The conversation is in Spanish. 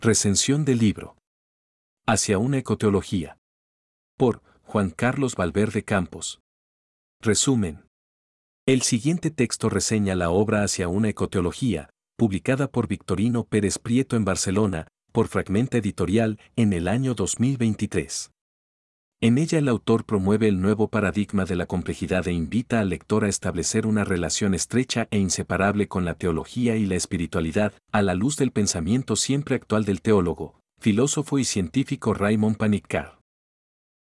Recensión del libro. Hacia una ecoteología. Por Juan Carlos Valverde Campos. Resumen. El siguiente texto reseña la obra Hacia una ecoteología, publicada por Victorino Pérez Prieto en Barcelona, por Fragmenta Editorial, en el año 2023. En ella el autor promueve el nuevo paradigma de la complejidad e invita al lector a establecer una relación estrecha e inseparable con la teología y la espiritualidad, a la luz del pensamiento siempre actual del teólogo, filósofo y científico Raymond Panikkar.